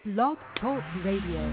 Blog Talk Radio.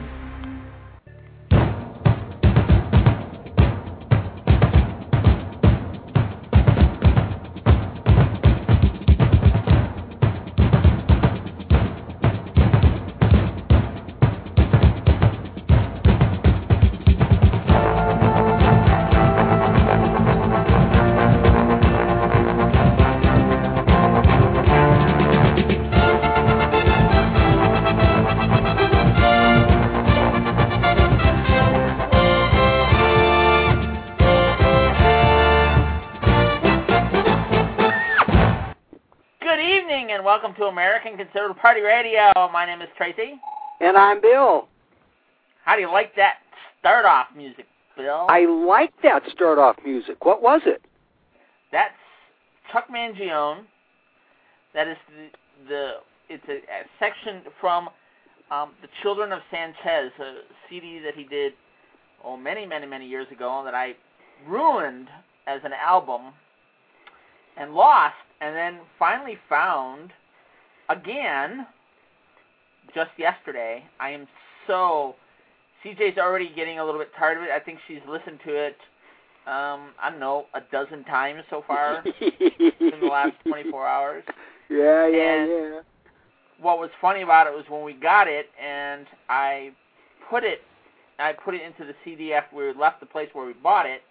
Welcome to American Conservative Party Radio. My name is Tracy. And I'm Bill. How do you like that start-off music, Bill? I like that start-off music. What was it? That's Chuck Mangione. That is it's a section from The Children of Sanchez, a CD that he did many years ago that I ruined as an album and lost, and then finally found again just yesterday. I am CJ's already getting a little bit tired of it. I think she's listened to it, I don't know, a dozen times so far in the last 24 hours. Yeah. What was funny about it was when we got it and I put it into the CD after we left the place where we bought it,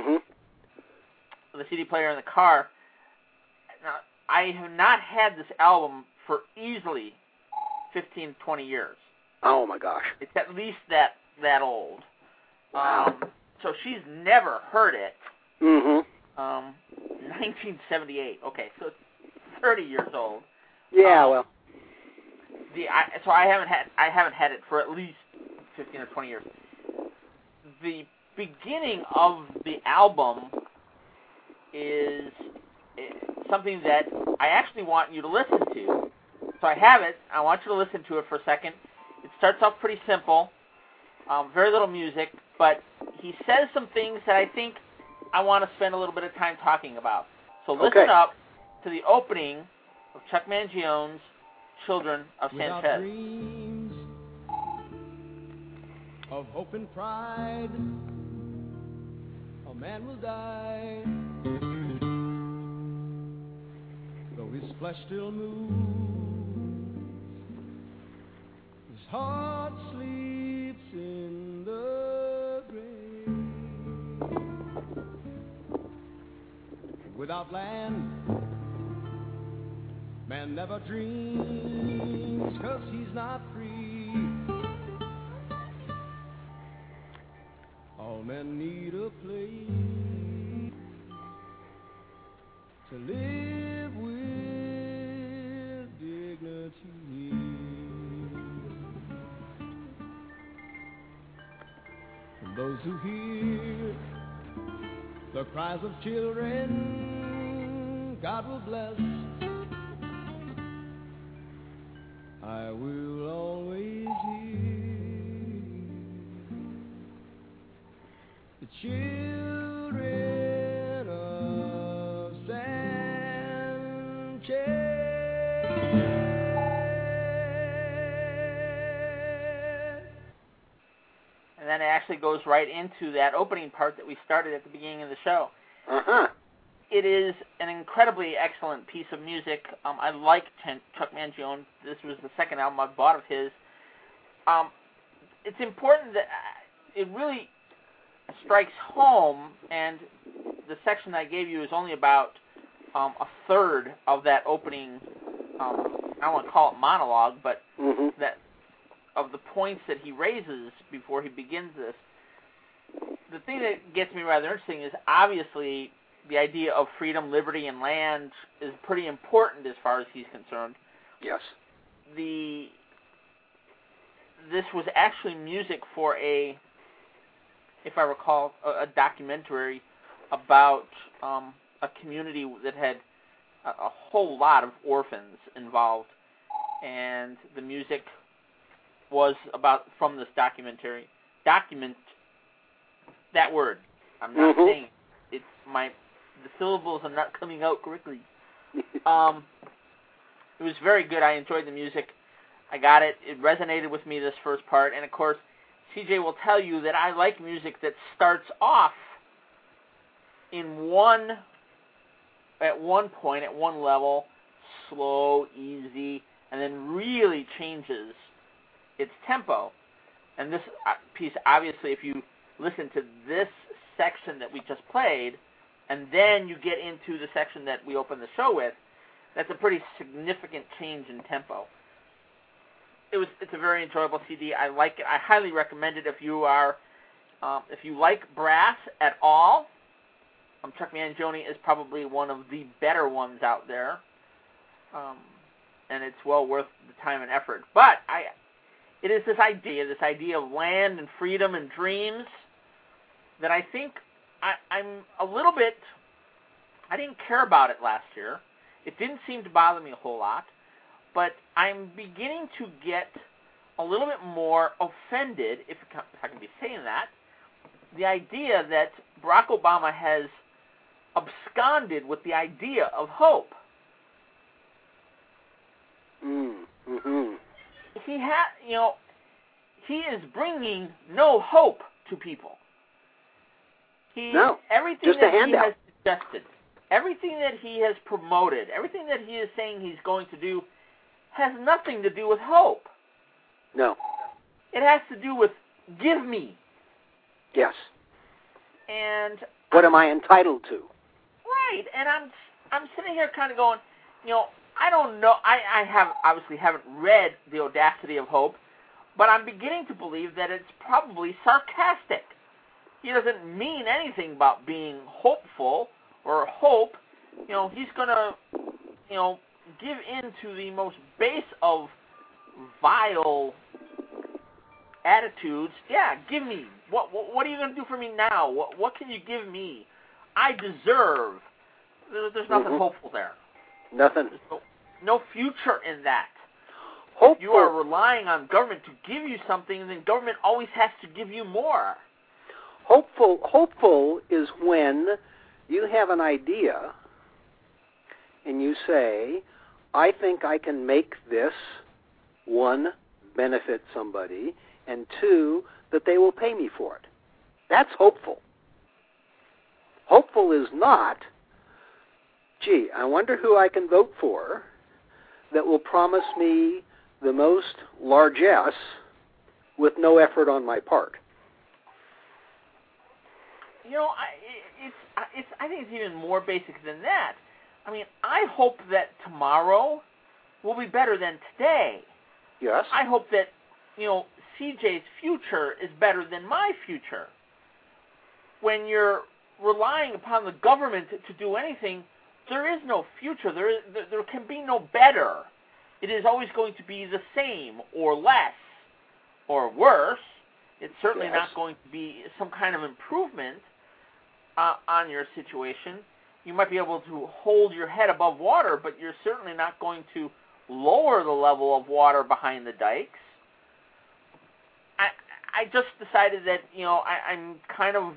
the CD player in the car. Now, I have not had this album for easily 15, 20 years. Oh, my gosh. It's at least that old. Wow. So she's never heard it. 1978. Okay, so it's 30 years old. Yeah, well. So I haven't had it for at least 15 or 20 years. The beginning of the album is something that I actually want you to listen to. So I have it. I want you to listen to it for a second. It starts off pretty simple, very little music, but he says some things that I think I want to spend a little bit of time talking about. So listen up to the opening of Chuck Mangione's Children of Sanchez. Without dreams of hope and pride, a man will die. His flesh still moves, his heart sleeps in the grave. Without land, man never dreams, 'cause he's not free. All men need a place to live with dignity. And those who hear the cries of children, God will bless. I will always hear the children of Sanchez. And then it actually goes right into that opening part that we started at the beginning of the show. It is an incredibly excellent piece of music. I like Chuck Mangione. This was the second album I bought of his. It's important that it really strikes home, and the section I gave you is only about a third of that opening, I don't want to call it monologue, but that of the points that he raises before he begins this. The thing that gets me rather interesting is obviously the idea of freedom, liberty, and land is pretty important as far as he's concerned. Yes. This was actually music for if I recall, a documentary about a community that had a whole lot of orphans involved, and the music was from this documentary. That word. I'm not saying it. The syllables are not coming out correctly. It was very good. I enjoyed the music. I got it. It resonated with me, this first part. And, of course, CJ will tell you that I like music that starts off at one point, at one level, slow, easy, and then really changes its tempo. And this piece, obviously, if you listen to this section that we just played, and then you get into the section that we opened the show with, that's a pretty significant change in tempo. It's a very enjoyable CD. I like it. I highly recommend it if you like brass at all. Chuck Mangione is probably one of the better ones out there, and it's well worth the time and effort. But it is this idea of land and freedom and dreams that I think I'm a little bit. I didn't care about it last year. It didn't seem to bother me a whole lot. But I'm beginning to get a little bit more offended, if I can be saying that, the idea that Barack Obama has absconded with the idea of hope. Mm-hmm. He is bringing no hope to people. Everything just that a handout. He has suggested, everything that he has promoted, everything that he is saying he's going to do has nothing to do with hope. No. It has to do with give me. Yes. And what am I entitled to? Right. And I'm sitting here kind of going, I don't know. I obviously haven't read The Audacity of Hope, but I'm beginning to believe that it's probably sarcastic. He doesn't mean anything about being hopeful or hope. He's going to, give in to the most base of vile attitudes. Yeah, give me. What are you going to do for me now? What can you give me? I deserve. There's nothing hopeful there. Nothing. There's no future in that. Hopeful. You are relying on government to give you something, and then government always has to give you more. Hopeful is when you have an idea and you say, I think I can make this, one, benefit somebody, and two, that they will pay me for it. That's hopeful. Hopeful is not, gee, I wonder who I can vote for that will promise me the most largesse with no effort on my part. I think it's even more basic than that. I mean, I hope that tomorrow will be better than today. Yes. I hope that, CJ's future is better than my future. When you're relying upon the government to do anything, there is no future. There can be no better. It is always going to be the same or less or worse. It's certainly not going to be some kind of improvement on your situation. You might be able to hold your head above water, but you're certainly not going to lower the level of water behind the dikes. I just decided that, I'm kind of...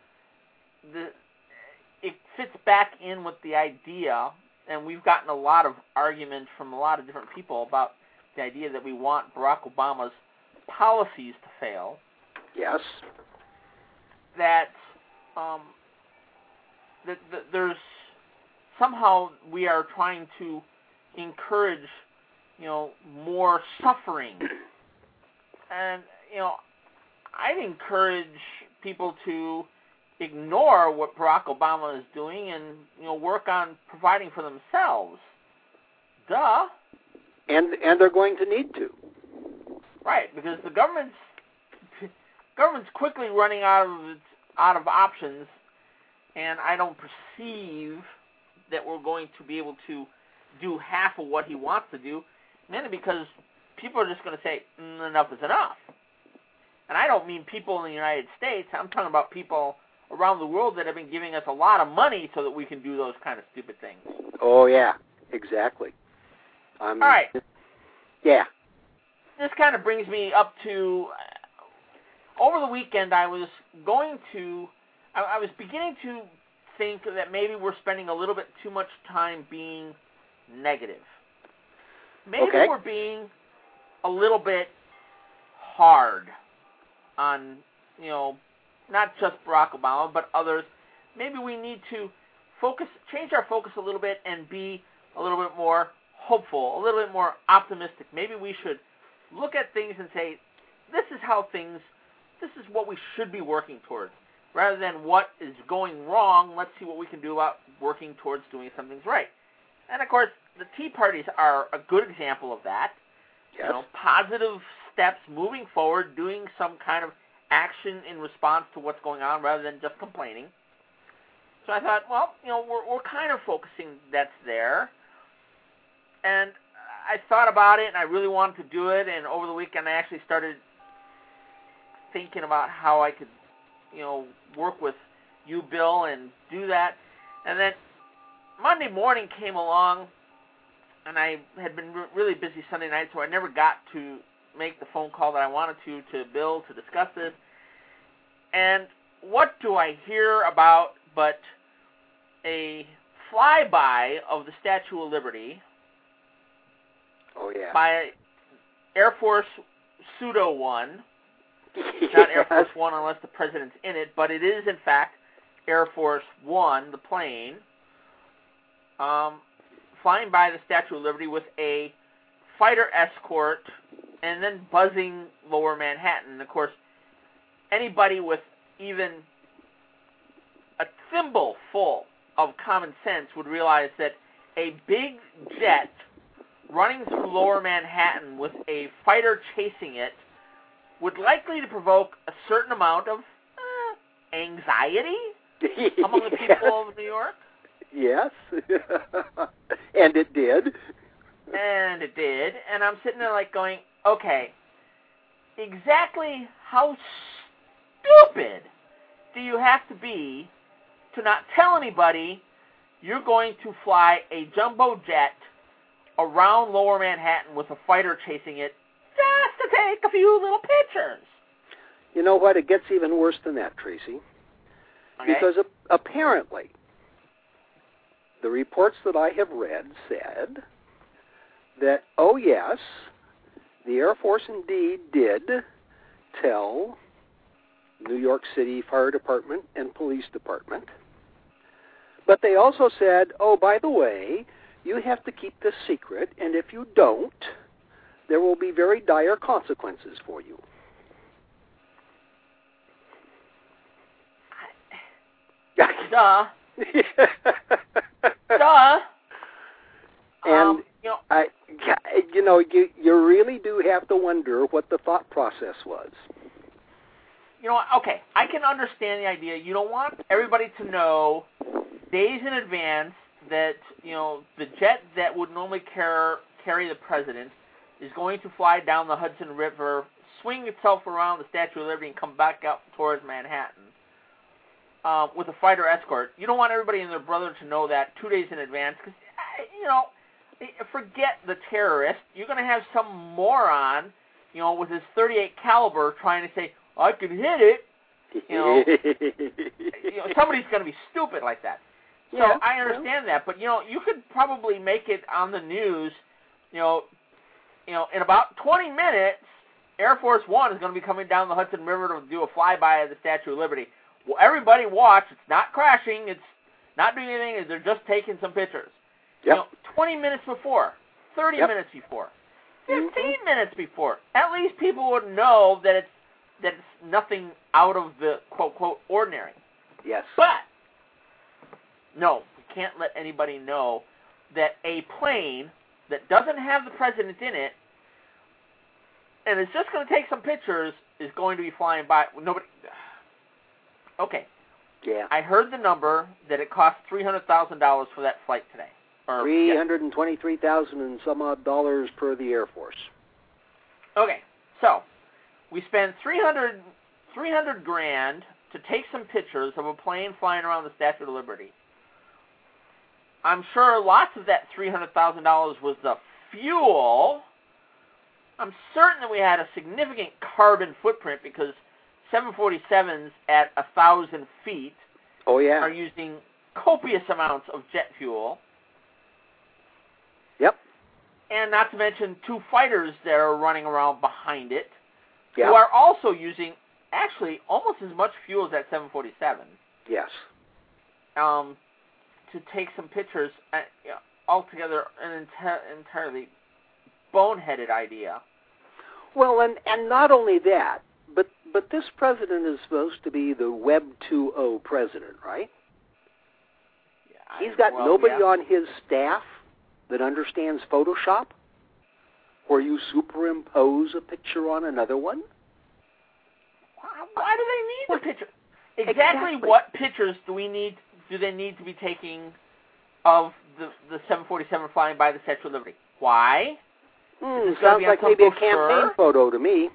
It fits back in with the idea, and we've gotten a lot of argument from a lot of different people about the idea that we want Barack Obama's policies to fail. Yes. That there's somehow we are trying to encourage, more suffering. And, I'd encourage people to ignore what Barack Obama is doing and, work on providing for themselves. Duh. And they're going to need to. Right, because the government's quickly running out of options, and I don't perceive that we're going to be able to do half of what he wants to do, mainly because people are just going to say, enough is enough. And I don't mean people in the United States. I'm talking about people around the world that have been giving us a lot of money so that we can do those kind of stupid things. Oh, yeah, exactly. All right. Yeah. This kind of brings me up to, over the weekend I was beginning to think that maybe we're spending a little bit too much time being negative. Maybe we're being a little bit hard on, not just Barack Obama, but others. Maybe we need to change our focus a little bit and be a little bit more hopeful, a little bit more optimistic. Maybe we should look at things and say, this is what we should be working towards. Rather than what is going wrong, let's see what we can do about working towards doing something right. And, of course, the Tea Parties are a good example of that. Yes. Positive steps moving forward, doing some kind of action in response to what's going on rather than just complaining. So I thought, well, we're kind of focusing that's there. And I thought about it, and I really wanted to do it, and over the weekend I actually started thinking about how I could, work with you, Bill, and do that. And then Monday morning came along, and I had been really busy Sunday night, so I never got to make the phone call that I wanted to Bill to discuss this. And what do I hear about but a flyby of the Statue of Liberty by Air Force Pseudo-1. It's not Air Force One unless the president's in it, but it is, in fact, Air Force One, the plane, flying by the Statue of Liberty with a fighter escort and then buzzing lower Manhattan. Of course, anybody with even a thimble full of common sense would realize that a big jet running through lower Manhattan with a fighter chasing it would likely to provoke a certain amount of anxiety among the people of New York. Yes. And it did. And it did. And I'm sitting there going, okay, exactly how stupid do you have to be to not tell anybody you're going to fly a jumbo jet around lower Manhattan with a fighter chasing it just to take a few little pictures? You know what? It gets even worse than that, Tracy. Okay. Because apparently, the reports that I have read said that, oh yes, the Air Force indeed did tell New York City Fire Department and Police Department, but they also said, oh, by the way, you have to keep this secret, and if you don't, there will be very dire consequences for you. Duh. Duh. And you really do have to wonder what the thought process was. Okay, I can understand the idea. You don't want everybody to know days in advance that, the jet that would normally carry the president is going to fly down the Hudson River, swing itself around the Statue of Liberty, and come back up towards Manhattan with a fighter escort. You don't want everybody and their brother to know that 2 days in advance because, forget the terrorist. You're going to have some moron, with his .38 caliber trying to say, I can hit it. Somebody's going to be stupid like that. So yeah, I understand that, but you could probably make it on the news. In about 20 minutes, Air Force One is going to be coming down the Hudson River to do a flyby of the Statue of Liberty. Well, everybody watch. It's not crashing. It's not doing anything. They're just taking some pictures. Yep. 20 minutes before, 30 minutes before, 15 minutes before. At least people would know that it's nothing out of the quote ordinary. Yes. But no, we can't let anybody know that a plane that doesn't have the president in it and is just going to take some pictures is going to be flying by. Nobody. Okay. Yeah. I heard the number that it cost $300,000 for that flight today. $323,000 and some odd dollars per the Air Force. Okay, so we spent $300 grand to take some pictures of a plane flying around the Statue of Liberty. I'm sure lots of that $300,000 was the fuel. I'm certain that we had a significant carbon footprint because 747s at 1,000 feet are using copious amounts of jet fuel. Yep. And not to mention 2 fighters that are running around behind it, Yeah. who are also using, actually, almost as much fuel as that 747. Yes. To take some pictures. Altogether, an entirely boneheaded idea. Well, and not only that, but this president is supposed to be the Web 2.0 president, right? Yeah, He's got nobody on his staff that understands Photoshop, where you superimpose a picture on another one. Why do they need the picture? Exactly what pictures do they need to be taking of the 747 flying by the Statue of Liberty? Why? Sounds like maybe a campaign photo to me.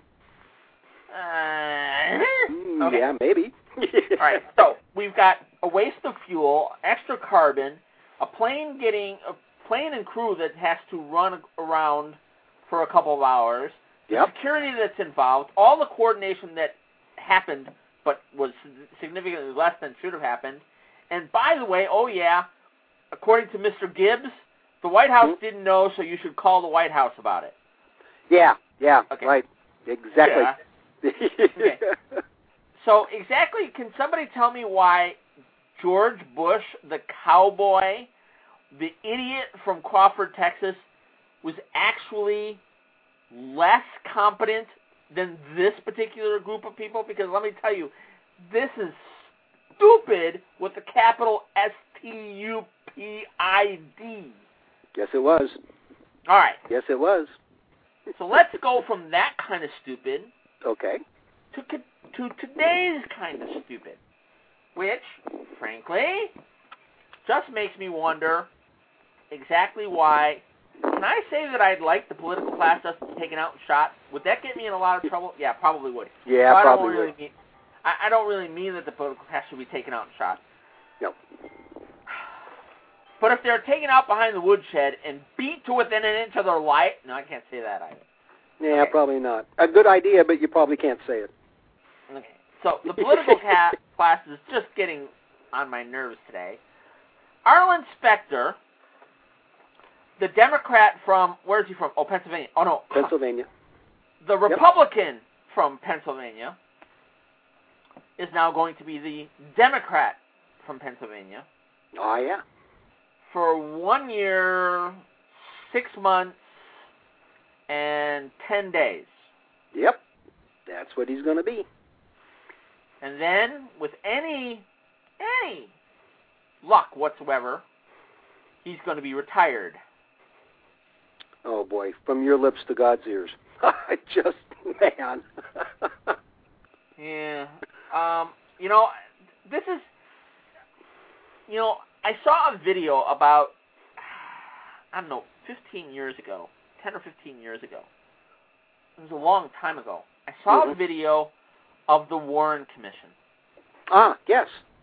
Okay. Yeah, maybe. All right, so we've got a waste of fuel, extra carbon, a plane and crew that has to run around for a couple of hours, the security that's involved, all the coordination that happened but was significantly less than should have happened. And by the way, according to Mr. Gibbs, the White House didn't know, so you should call the White House about it. Yeah, okay. Right, exactly. Yeah. Okay. So exactly, can somebody tell me why George Bush, the cowboy, the idiot from Crawford, Texas, was actually less competent than this particular group of people? Because let me tell you, this is stupid with the capital STUPID. Yes, it was. All right. Yes, it was. So let's go from that kind of stupid to today's kind of stupid, which, frankly, just makes me wonder exactly why. Can I say that I'd like the political class just taken out and shot? Would that get me in a lot of trouble? Yeah, probably would. Yeah, so probably would. I don't really mean that the political class should be taken out and shot. No. But if they're taken out behind the woodshed and beat to within an inch of their life, no, I can't say that either. Yeah, probably not. A good idea, but you probably can't say it. Okay. So the political class is just getting on my nerves today. Arlen Specter, the Democrat from, where is he from? Oh, Pennsylvania. Oh, no. Pennsylvania. The Republican from Pennsylvania is now going to be the Democrat from Pennsylvania. Oh, yeah. For 1 year, 6 months, and 10 days. Yep. That's what he's going to be. And then, with any luck whatsoever, he's going to be retired. Oh, boy. From your lips to God's ears. Just, man. Yeah. This is, I saw a video about, I don't know, 15 years ago, 10 or 15 years ago. It was a long time ago. I saw a video of the Warren Commission. Ah, yes.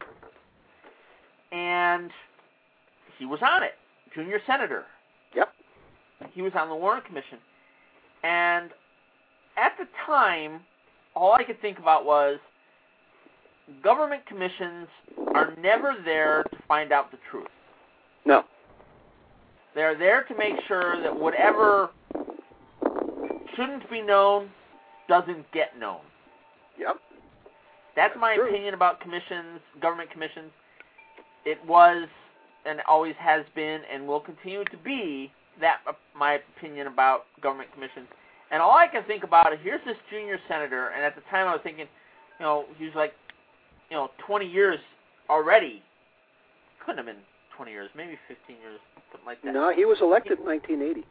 And he was on it, junior senator. Yep. He was on the Warren Commission. And at the time, all I could think about was government commissions are never there to find out the truth. No. They're there to make sure that whatever shouldn't be known doesn't get known. Yep. That's my opinion about commissions, government commissions. It was and always has been and will continue to be that my opinion about government commissions. And all I can think about is here's this junior senator, and at the time I was thinking, he was like, 20 years already. Couldn't have been 20 years, maybe 15 years, something like that. No, he was elected in 1980.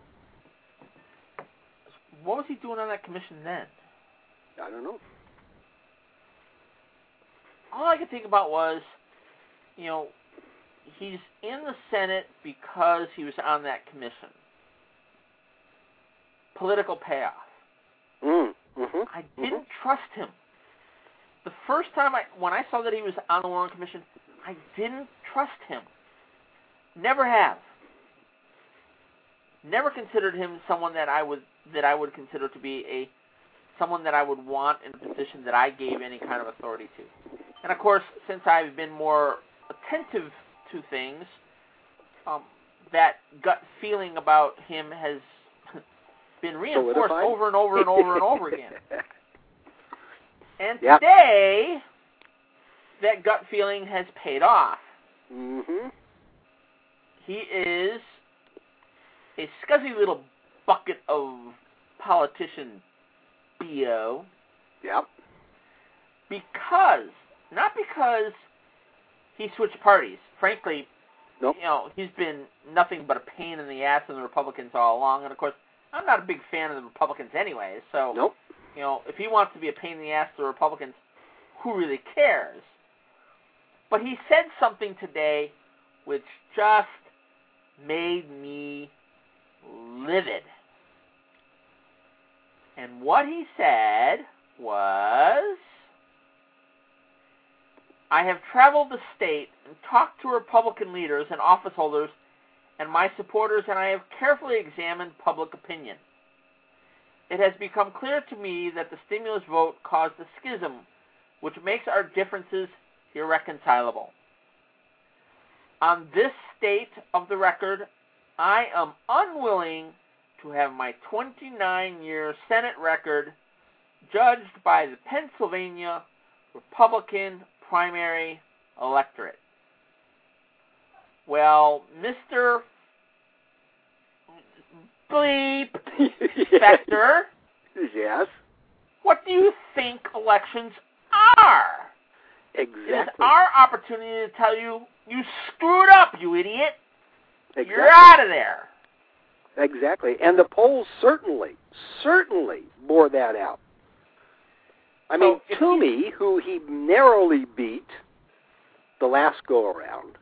What was he doing on that commission then? I don't know. All I could think about was, he's in the Senate because he was on that commission. Political payoff. I didn't trust him. The first time when I saw that he was on the Warren Commission, I didn't trust him. Never have. Never considered him someone that I would consider to be someone that I would want in a position that I gave any kind of authority to. And of course, since I've been more attentive to things, that gut feeling about him has been reinforced solidified? over and over and over and over again. And Yep. today, that gut feeling has paid off. Mm-hmm. He is a scuzzy little bucket of politician BO. Yep. Not because he switched parties. Frankly, Nope. He's been nothing but a pain in the ass in the Republicans all along. And, of course, I'm not a big fan of the Republicans anyway. So, Nope. If he wants to be a pain in the ass to the Republicans, who really cares? But he said something today which just made me livid. And what he said was, I have traveled the state and talked to Republican leaders and office holders and my supporters, and I have carefully examined public opinion. It has become clear to me that the stimulus vote caused a schism, which makes our differences irreconcilable. On this state of the record, I am unwilling to have my 29-year Senate record judged by the Pennsylvania Republican primary electorate. Well, Mr. Bleep Spector, Yes. what do you think elections are? Exactly. It is our opportunity to tell you, you screwed up, you idiot. Exactly. You're out of there. Exactly. And the polls certainly bore that out. I mean, Toomey, who he narrowly beat the last go-around,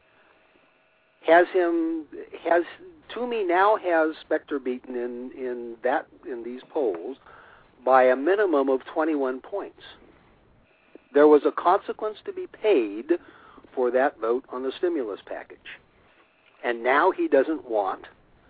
Toomey now has Spector beaten in these polls by a minimum of 21 points. There was a consequence to be paid for that vote on the stimulus package. And now he doesn't want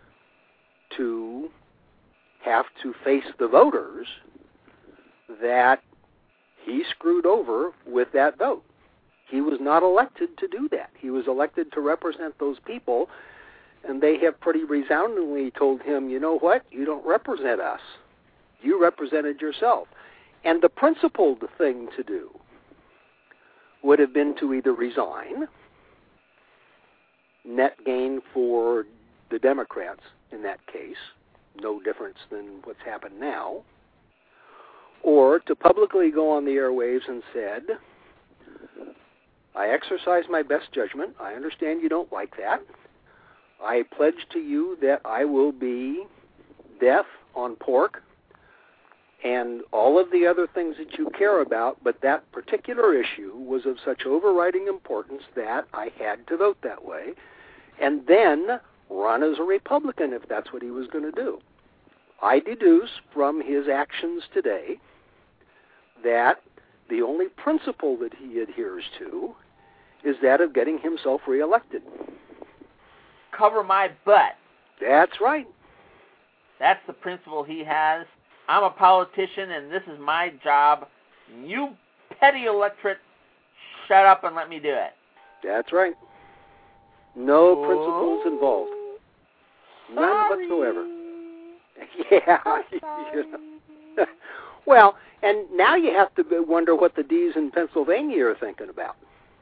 to have to face the voters that he screwed over with that vote. He was not elected to do that. He was elected to represent those people, and they have pretty resoundingly told him, you know what, you don't represent us. You represented yourself. And the principled thing to do would have been to either resign, net gain for the Democrats in that case, no difference than what's happened now, or to publicly go on the airwaves and said, I exercise my best judgment. I understand you don't like that. I pledge to you that I will be deaf on pork and all of the other things that you care about, but that particular issue was of such overriding importance that I had to vote that way, and then run as a Republican if that's what he was going to do. I deduce from his actions today that the only principle that he adheres to is that of getting himself reelected. Cover my butt. That's right. That's the principle he has. I'm a politician, and this is my job. You petty electorate, shut up and let me do it. That's right. No principles involved. None whatsoever. Yeah. You know. Well, and now you have to wonder what the D's in Pennsylvania are thinking about.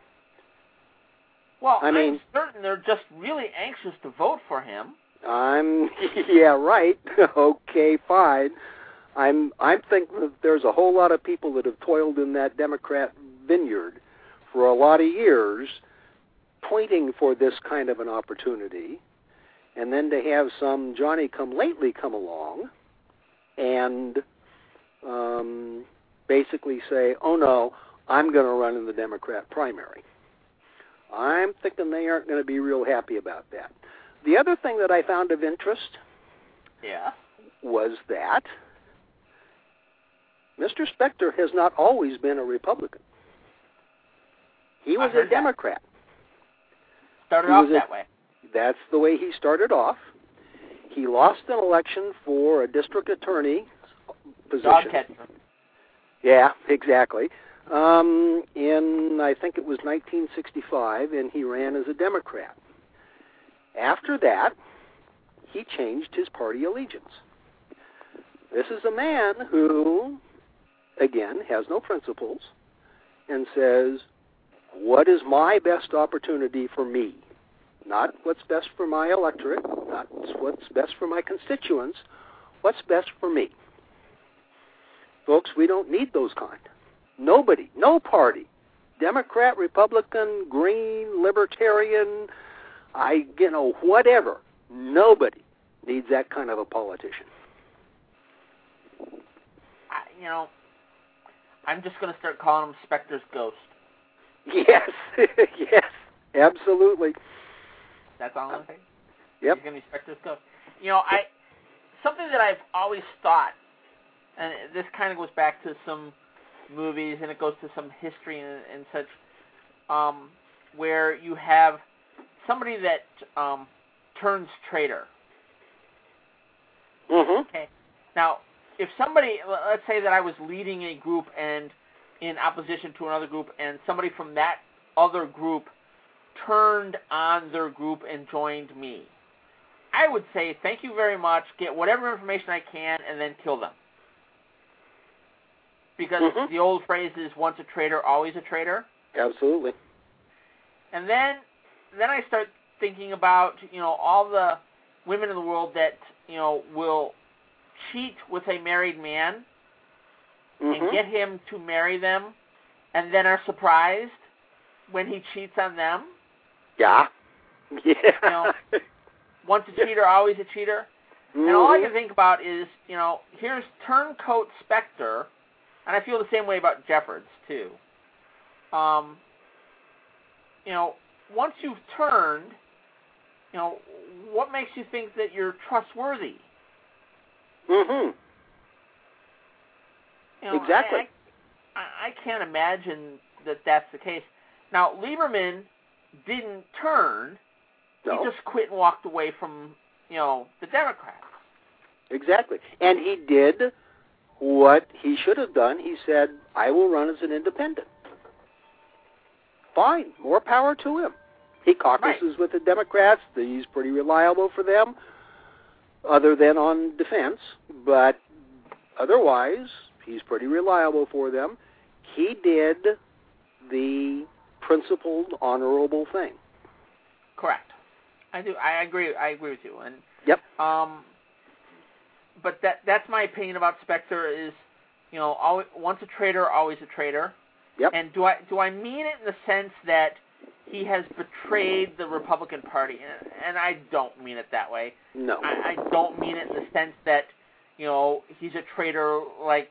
Well, I'm certain they're just really anxious to vote for him. Yeah, right. Okay, fine. I'm thinking that there's a whole lot of people that have toiled in that Democrat vineyard for a lot of years, pointing for this kind of an opportunity, and then to have some Johnny-come-lately come along and basically say, oh no, I'm going to run in the Democrat primary. I'm thinking they aren't going to be real happy about that. The other thing that I found of interest was that Mr. Spector has not always been a Republican. He was a Democrat. Started off that way. That's the way he started off. He lost an election for a district attorney position. Dog catcher. Yeah, exactly. In, I think it was 1965, and he ran as a Democrat. After that, he changed his party allegiance. This is a man who, again, has no principles and says, what is my best opportunity for me? Not what's best for my electorate, not what's best for my constituents, what's best for me. Folks, we don't need those kind. Nobody, no party, Democrat, Republican, Green, Libertarian, whatever, nobody needs that kind of a politician. I'm just going to start calling him Specter's ghost. Yes, yes, absolutely. That's all I'm going to say? Yep. He's going to be Specter's ghost. Something that I've always thought, and this kind of goes back to some movies and it goes to some history and such, where you have somebody that turns traitor. Mm-hmm. Okay. Now, if somebody, let's say that I was leading a group and in opposition to another group, and somebody from that other group turned on their group and joined me, I would say, thank you very much, get whatever information I can, and then kill them. Because the old phrase is, once a traitor, always a traitor. Absolutely. And then I start thinking about, all the women in the world that, will cheat with a married man and get him to marry them, and then are surprised when he cheats on them. Yeah. Yeah. Once a cheater, always a cheater. And all I can think about is, here's turncoat Specter, and I feel the same way about Jeffords, too. Once you've turned, what makes you think that you're trustworthy? Exactly. I can't imagine that that's the case. Now, Lieberman didn't turn. No. He just quit and walked away from, the Democrats. Exactly. And he did what he should have done. He said, I will run as an independent. Fine. More power to him. He caucuses with the Democrats. He's pretty reliable for them, other than on defense. But otherwise, he's pretty reliable for them. He did the principled, honorable thing. Correct. I do. I agree. I agree with you. And yep. But that's my opinion about Specter. Is once a traitor, always a traitor. Yep. And do I mean it in the sense that he has betrayed the Republican Party? And I don't mean it that way. No. I don't mean it in the sense that he's a traitor like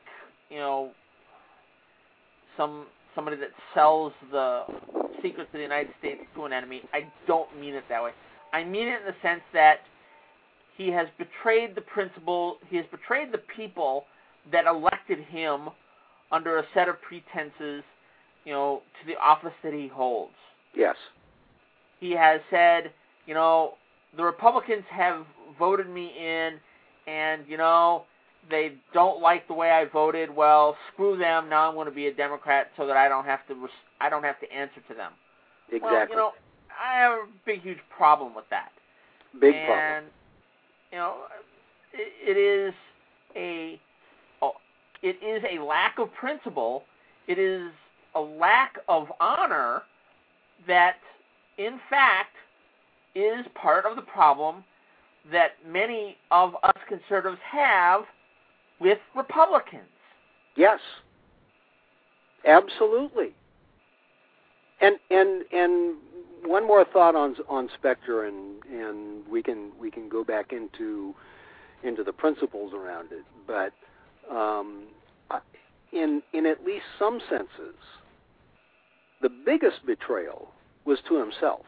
somebody that sells the secrets of the United States to an enemy. I don't mean it that way. I mean it in the sense that he has betrayed the principle, he has betrayed the people that elected him under a set of pretenses, to the office that he holds. Yes. He has said, the Republicans have voted me in, and, they don't like the way I voted. Well, screw them. Now I'm going to be a Democrat so that I don't have to answer to them. Exactly. Well, I have a big, huge problem with that. Big problem. It is a lack of principle. It is a lack of honor that, in fact, is part of the problem that many of us conservatives have with Republicans. Yes. Absolutely. And one more thought on Specter, and we can go back into the principles around it. But in at least some senses, the biggest betrayal was to himself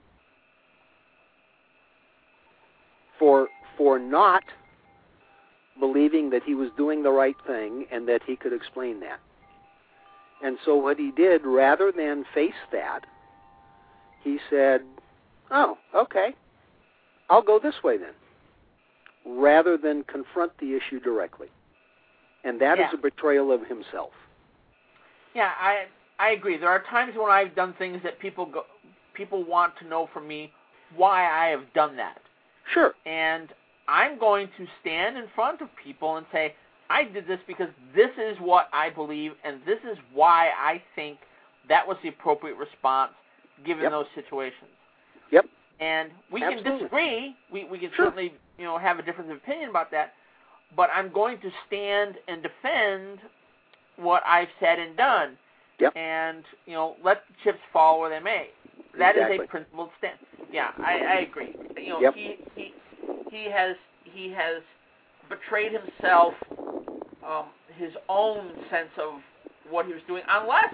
for not believing that he was doing the right thing and that he could explain that. And so what he did, rather than face that, he said, oh, okay, I'll go this way then, rather than confront the issue directly. And that is a betrayal of himself. Yeah, I agree. There are times when I've done things that people want to know from me why I have done that. Sure. And I'm going to stand in front of people and say, I did this because this is what I believe, and this is why I think that was the appropriate response given those situations. Yep. And we Absolutely. can disagree. We can Sure. certainly, have a difference of opinion about that. But I'm going to stand and defend what I've said and done. Yep. And, let the chips fall where they may. That Exactly. is a principled stance. Yeah, I agree. Yep. He has betrayed himself, his own sense of what he was doing, unless,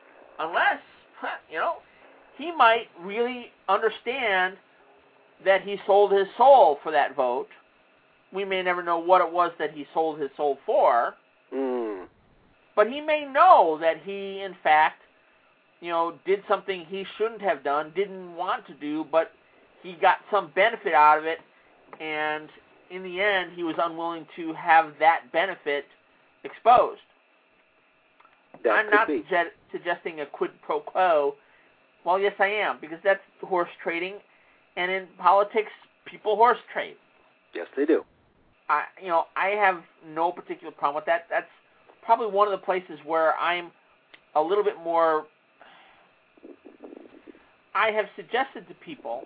he might really understand that he sold his soul for that vote. We may never know what it was that he sold his soul for, but he may know that he, in fact, did something he shouldn't have done, didn't want to do, but he got some benefit out of it, and in the end, he was unwilling to have that benefit exposed. I'm not suggesting a quid pro quo. Well, yes, I am, because that's horse trading, and in politics, people horse trade. Yes, they do. I have no particular problem with that. That's probably one of the places where I'm a little bit more. I have suggested to people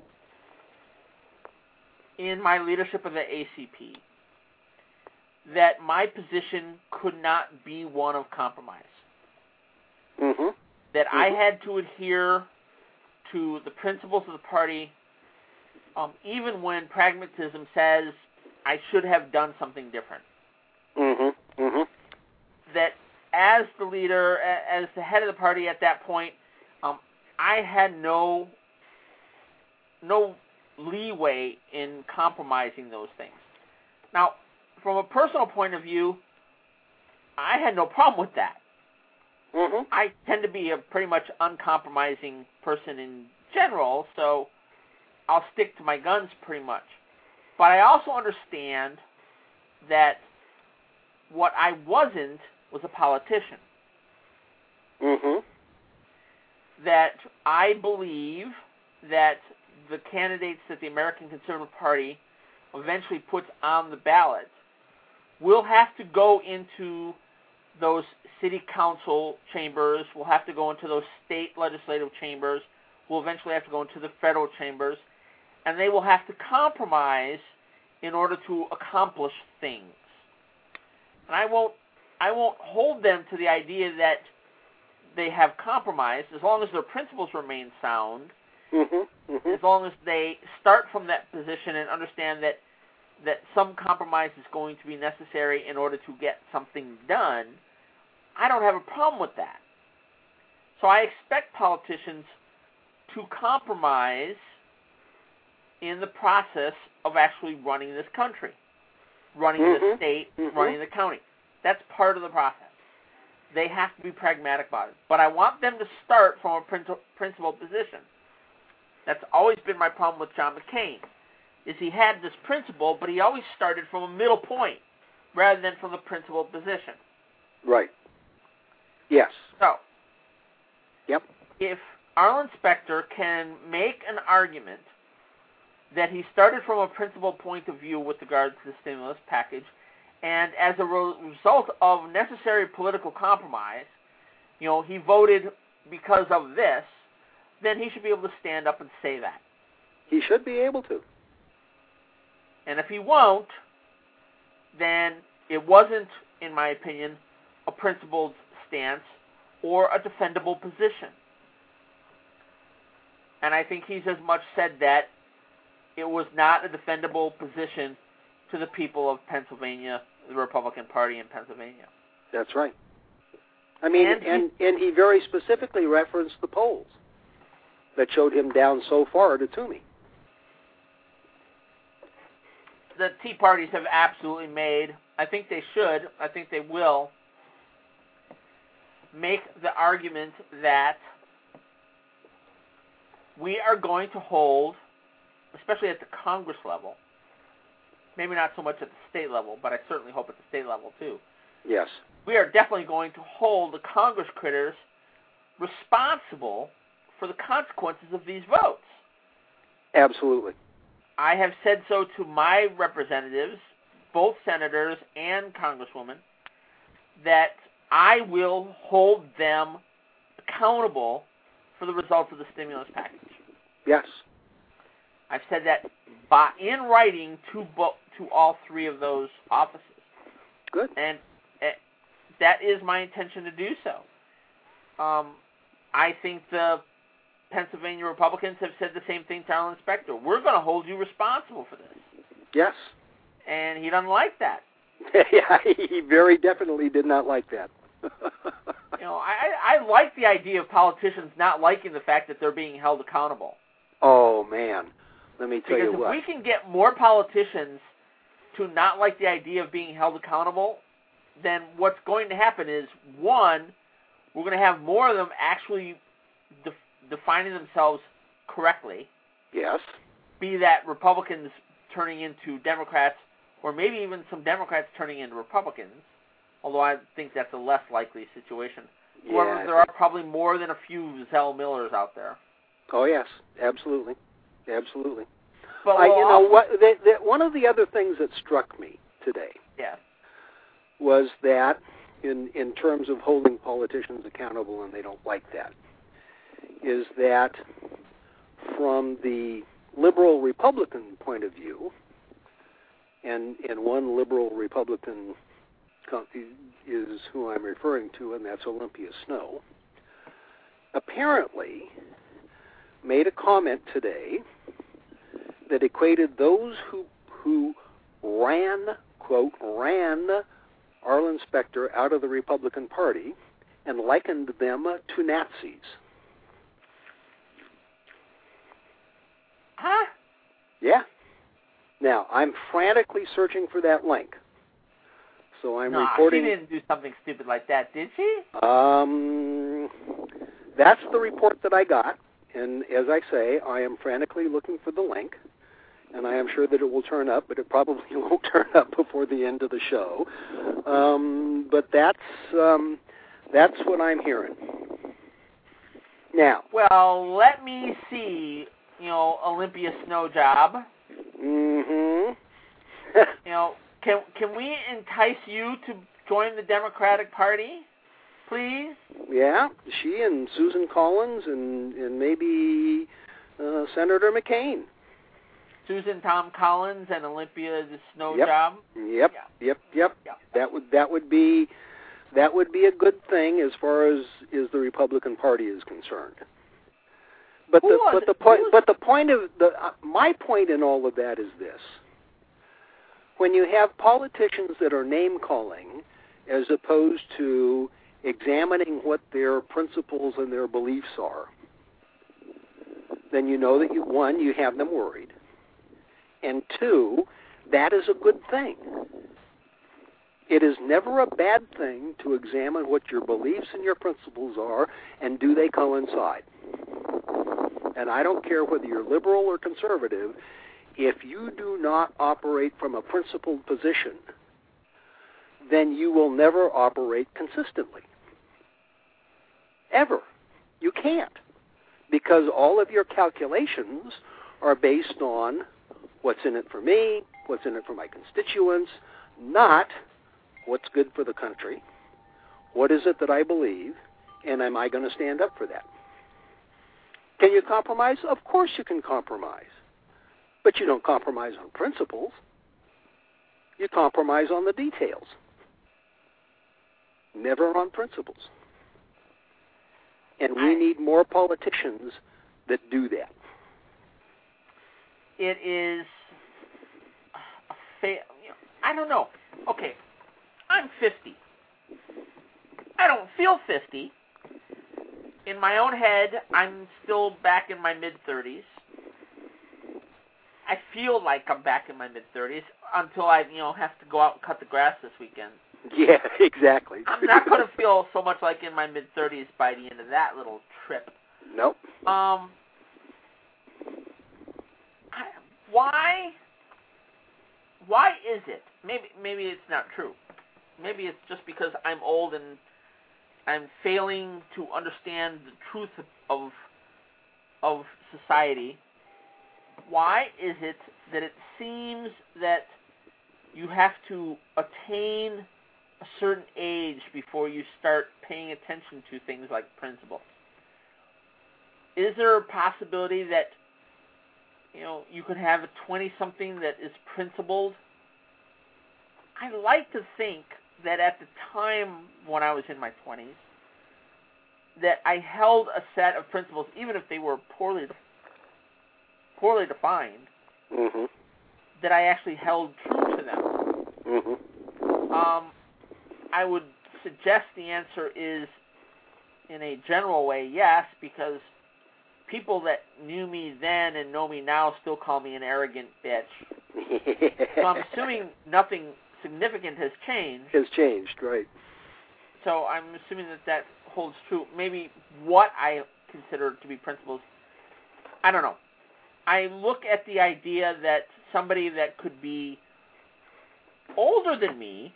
in my leadership of the ACP that my position could not be one of compromise. Mm-hmm. That I had to adhere to the principles of the party, even when pragmatism says I should have done something different. Mm-hmm. Mm-hmm. That as the leader, as the head of the party at that point, I had no leeway in compromising those things. Now, from a personal point of view, I had no problem with that. Mm-hmm. I tend to be a pretty much uncompromising person in general, so I'll stick to my guns pretty much. But I also understand that what I wasn't was a politician. Mm-hmm. That I believe that the candidates that the American Conservative Party eventually puts on the ballot will have to go into those city council chambers, will have to go into those state legislative chambers, will eventually have to go into the federal chambers, and they will have to compromise in order to accomplish things. And I won't hold them to the idea that they have compromised, as long as their principles remain sound, Mm-hmm. Mm-hmm. as long as they start from that position and understand that some compromise is going to be necessary in order to get something done, I don't have a problem with that. So I expect politicians to compromise in the process of actually running this country, running the state, running the county. That's part of the process. They have to be pragmatic about it. But I want them to start from a principled position. That's always been my problem with John McCain, is he had this principle, but he always started from a middle point rather than from a principled position. Right. Yes. So, Yep. if Arlen Specter can make an argument that he started from a principled point of view with regard to the stimulus package, and as a result of necessary political compromise, he voted because of this, then he should be able to stand up and say that. He should be able to. And if he won't, then it wasn't, in my opinion, a principled stance or a defendable position. And I think he's as much said that it was not a defendable position to the people of Pennsylvania, the Republican Party in Pennsylvania. That's right. I mean, and he very specifically referenced the polls that showed him down so far to Toomey. The Tea Parties have absolutely made, I think they should, I think they will, make the argument that we are going to hold, especially at the Congress level, maybe not so much at the state level, but I certainly hope at the state level too. Yes. We are definitely going to hold the Congress critters responsible for the consequences of these votes. Absolutely. I have said so to my representatives, both senators and congresswomen, that I will hold them accountable for the results of the stimulus package. Yes. I've said that in writing to all three of those offices. Good. And that is my intention to do so. I think the Pennsylvania Republicans have said the same thing to Alan Specter. We're going to hold you responsible for this. Yes. And he doesn't like that. Yeah, he very definitely did not like that. I like the idea of politicians not liking the fact that they're being held accountable. Oh, man. Let me tell you what. Because if we can get more politicians to not like the idea of being held accountable, then what's going to happen is, one, we're going to have more of them actually defining themselves correctly. Yes. Be that Republicans turning into Democrats, or maybe even some Democrats turning into Republicans, although I think that's a less likely situation. Yeah, However, there are probably more than a few Zell Millers out there. Oh, yes. Absolutely. Absolutely. But one of the other things that struck me today was that in terms of holding politicians accountable, and they don't like that, is that from the liberal Republican point of view, and one liberal Republican is who I'm referring to, and that's Olympia Snowe, apparently made a comment today that equated those who ran, quote, ran Arlen Specter out of the Republican Party and likened them to Nazis. Huh? Yeah. Now, I'm frantically searching for that link. So I'm reporting... she didn't do something stupid like that, did she? That's the report that I got. And as I say, I am frantically looking for the link. And I am sure that it will turn up, but it probably won't turn up before the end of the show. But that's what I'm hearing. Now. Well, let me see, Olympia Snowe job. Mm-hmm. Can we entice you to join the Democratic Party, please? Yeah, she and Susan Collins and maybe Senator McCain. Susan Tom Collins and Olympia Snowe Yep. job. Yep. That would be a good thing as far as the Republican Party is concerned. But my point in all of that is this: when you have politicians that are name calling as opposed to examining what their principles and their beliefs are, then you know that you have them worried. And two, that is a good thing. It is never a bad thing to examine what your beliefs and your principles are, and do they coincide. And I don't care whether you're liberal or conservative, if you do not operate from a principled position, then you will never operate consistently. Ever. You can't. Because all of your calculations are based on what's in it for me, what's in it for my constituents, not what's good for the country, what is it that I believe, and am I going to stand up for that? Can you compromise? Of course you can compromise. But you don't compromise on principles. You compromise on the details. Never on principles. And we need more politicians that do that. It is I don't know. Okay, I'm 50. I don't feel 50. In my own head, I'm still back in my mid-30s. I feel like I'm back in my mid-30s until I, have to go out and cut the grass this weekend. Yeah, exactly. I'm not going to feel so much like in my mid-30s by the end of that little trip. Nope. Why is it? Maybe it's not true. Maybe it's just because I'm old and I'm failing to understand the truth of society. why is it that it seems that you have to attain a certain age before you start paying attention to things like principles? Is there a possibility that you could have a 20-something that is principled? I like to think that at the time when I was in my 20s, that I held a set of principles, even if they were poorly defined, mm-hmm. that I actually held true to them. Mm-hmm. I would suggest the answer is, in a general way, yes, because people that knew me then and know me now still call me an arrogant bitch. So I'm assuming nothing significant has changed. Has changed, right. So I'm assuming that holds true. Maybe what I consider to be principles, I don't know. I look at the idea that somebody that could be older than me,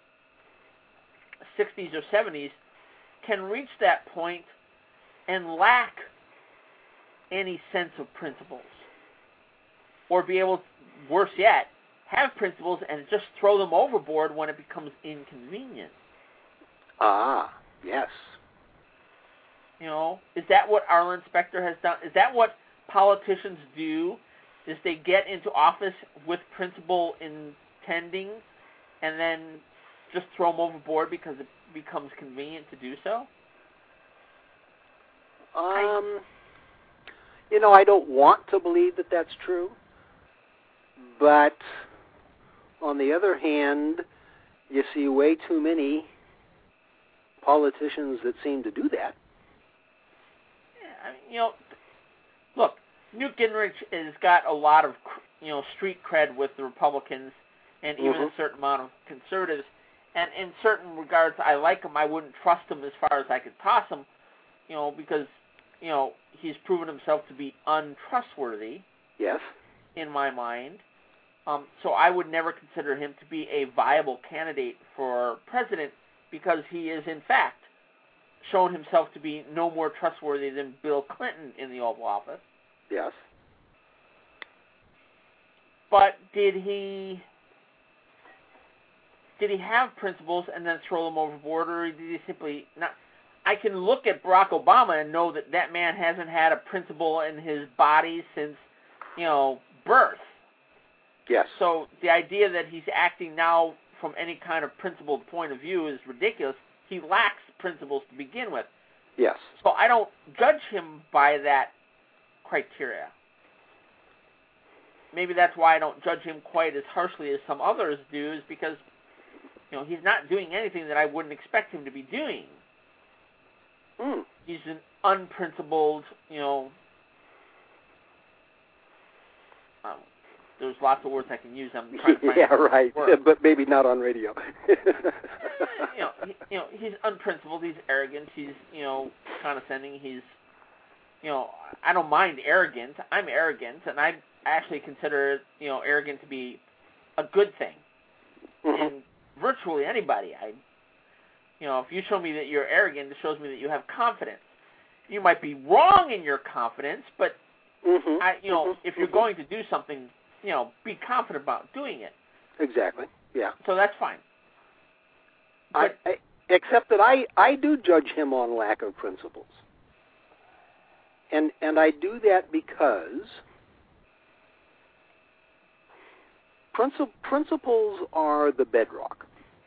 60s or 70s, can reach that point and lack any sense of principles. Or be able, worse yet, have principles and just throw them overboard when it becomes inconvenient. Ah, yes. Is that what Arlen Specter has done? Is that what politicians do? Is they get into office with principle intending and then just throw them overboard because it becomes convenient to do so? I don't want to believe that that's true, but on the other hand, you see way too many politicians that seem to do that. Yeah, look, Newt Gingrich has got a lot of, street cred with the Republicans and even a certain amount of conservatives. And in certain regards, I like him. I wouldn't trust him as far as I could toss him, because, he's proven himself to be untrustworthy. Yes. In my mind. So I would never consider him to be a viable candidate for president because he is, in fact, shown himself to be no more trustworthy than Bill Clinton in the Oval Office. Yes. But did he have principles and then throw them overboard, or did he simply not? I can look at Barack Obama and know that man hasn't had a principle in his body since, birth. Yes. So the idea that he's acting now from any kind of principled point of view is ridiculous. He lacks principles to begin with. Yes. So I don't judge him by that criteria. Maybe that's why I don't judge him quite as harshly as some others do, is because, he's not doing anything that I wouldn't expect him to be doing. He's an unprincipled, there's lots of words I can use. I'm trying to find right. Word. But maybe not on radio. He's unprincipled. He's arrogant. He's, condescending. He's, I don't mind arrogant. I'm arrogant, and I actually consider, arrogant to be a good thing. In virtually anybody. If you show me that you're arrogant, it shows me that you have confidence. You might be wrong in your confidence, but if you're going to do something, be confident about doing it. Exactly. Yeah. So that's fine. But, except that I do judge him on lack of principles, and I do that because principles are the bedrock.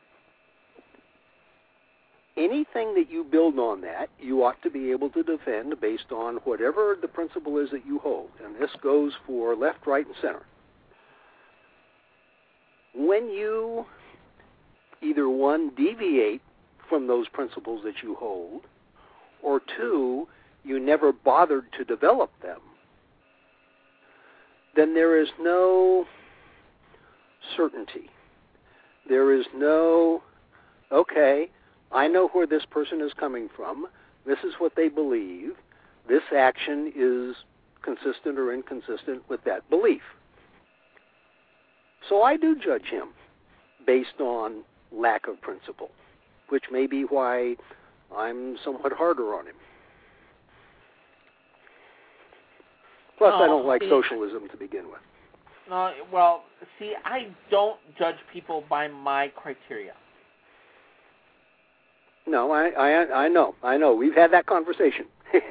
Anything that you build on that, you ought to be able to defend based on whatever the principle is that you hold. And this goes for left, right, and center. When you either, one, deviate from those principles that you hold, or two, you never bothered to develop them, then there is no certainty. There is no, okay, I know where this person is coming from. This is what they believe. This action is consistent or inconsistent with that belief. So I do judge him based on lack of principle, which may be why I'm somewhat harder on him. Plus, I don't like socialism to begin with. No, well, see, I don't judge people by my criteria. No, I know. We've had that conversation.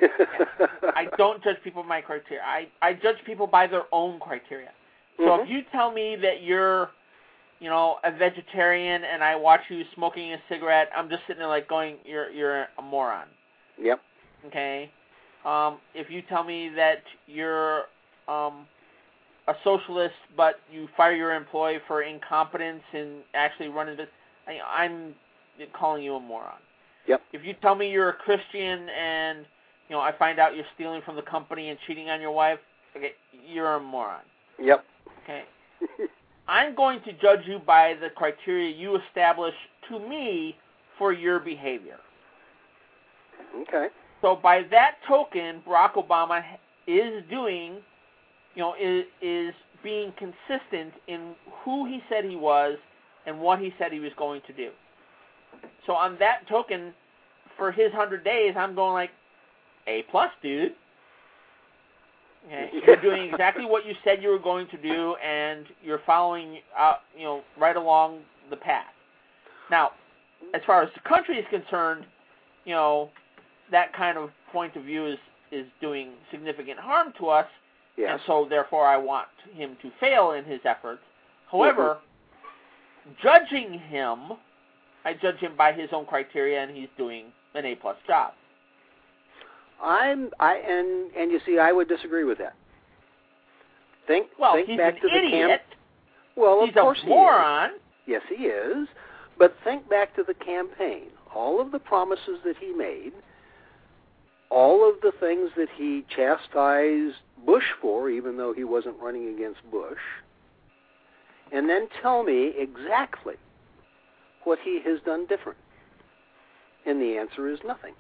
I don't judge people by my criteria. I judge people by their own criteria. So if you tell me that you're, a vegetarian and I watch you smoking a cigarette, I'm just sitting there like going, you're a moron. Yep. Okay? If you tell me that you're a socialist but you fire your employee for incompetence and actually running this, I'm calling you a moron. Yep. If you tell me you're a Christian and, I find out you're stealing from the company and cheating on your wife, okay, you're a moron. Yep. Okay. I'm going to judge you by the criteria you establish to me for your behavior. Okay. So by that token, Barack Obama is doing, is being consistent in who he said he was and what he said he was going to do. So on that token, for his 100 days, I'm going like, A+, dude. Okay? You're doing exactly what you said you were going to do, and you're following, right along the path. Now, as far as the country is concerned, that kind of point of view is doing significant harm to us, and so therefore I want him to fail in his efforts. However, judging him, I judge him by his own criteria, and he's doing an A+ job. And you see, I would disagree with that. Think he's back an to the idiot. Well, he's of course a moron. He is. Yes, he is. But think back to the campaign. All of the promises that he made, all of the things that he chastised Bush for, even though he wasn't running against Bush, and then tell me exactly what he has done different. And the answer is nothing.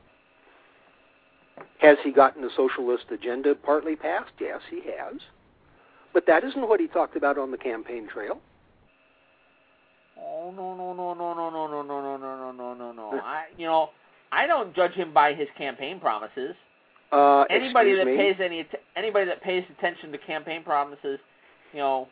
Has he gotten the socialist agenda partly passed? Yes, he has. But that isn't what he talked about on the campaign trail. Oh, no. I don't judge him by his campaign promises. Anybody that pays attention to campaign promises, Bill,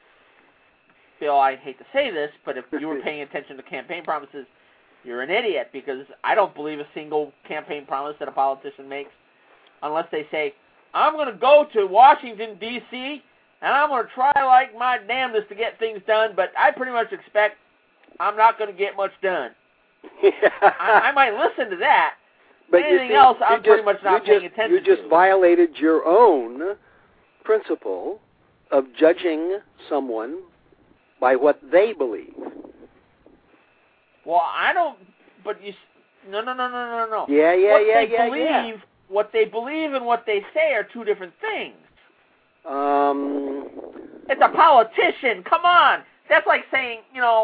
I hate to say this, but if you were paying attention to campaign promises, you're an idiot, because I don't believe a single campaign promise that a politician makes unless they say, I'm going to go to Washington, D.C., and I'm going to try like my damnedest to get things done, but I pretty much expect I'm not going to get much done. I might listen to that, but anything else I'm pretty much not paying attention to. You just violated your own principle of judging someone by what they believe. Well, I don't, but you, no. What they believe and what they say are two different things. It's a politician. Come on. That's like saying,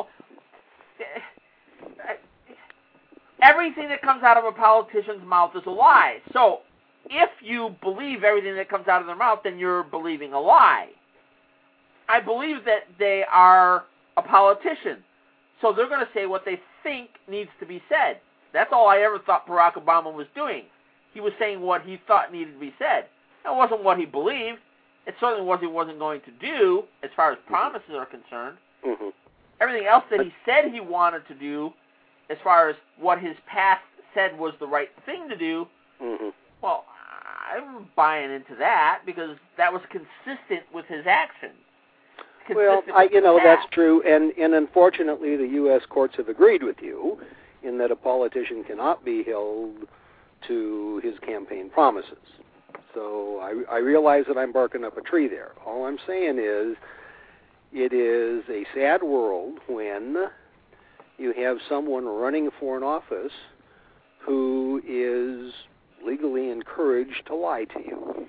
everything that comes out of a politician's mouth is a lie. So, if you believe everything that comes out of their mouth, then you're believing a lie. I believe that they are a politician. So they're going to say what they think needs to be said. That's all I ever thought Barack Obama was doing. He was saying what he thought needed to be said. That wasn't what he believed. It certainly was he wasn't going to do, as far as promises are concerned. Mm-hmm. Everything else that he said he wanted to do, as far as what his past said was the right thing to do, well, I'm buying into that, because that was consistent with his actions. Well, that's true, and unfortunately the U.S. courts have agreed with you in that a politician cannot be held to his campaign promises. So I realize that I'm barking up a tree there. All I'm saying is it is a sad world when you have someone running for an office who is legally encouraged to lie to you.